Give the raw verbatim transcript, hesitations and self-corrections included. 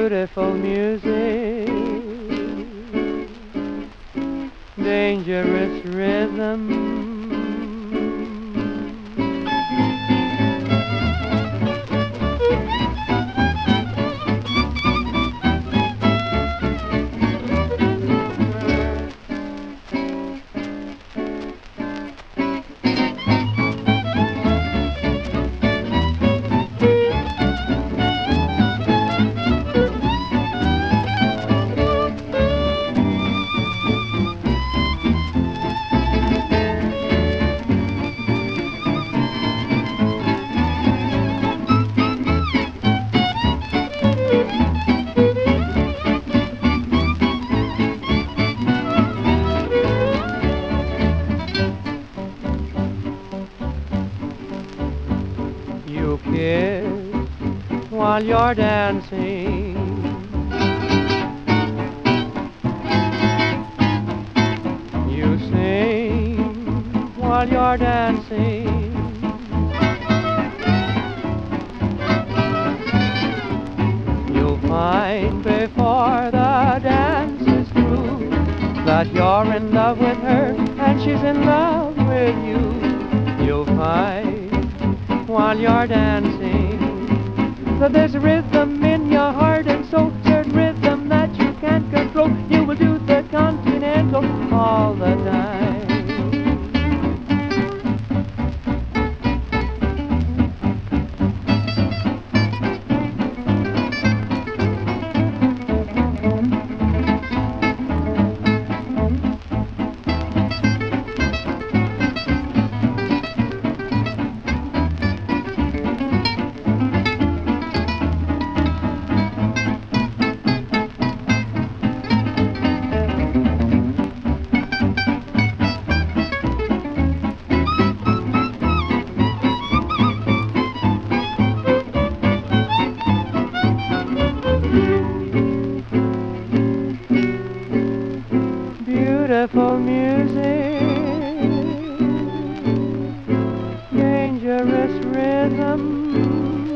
beautiful music, dangerous rhythm. You kiss while you're dancing. You sing while you're dancing. You'll find before the dance is through that you're in love with her and she's in love with you. You'll find while you're dancing that there's a rhythm in your heart and soul, certain rhythm that you can't control. You will do the continental all the time. Beautiful music, dangerous rhythm.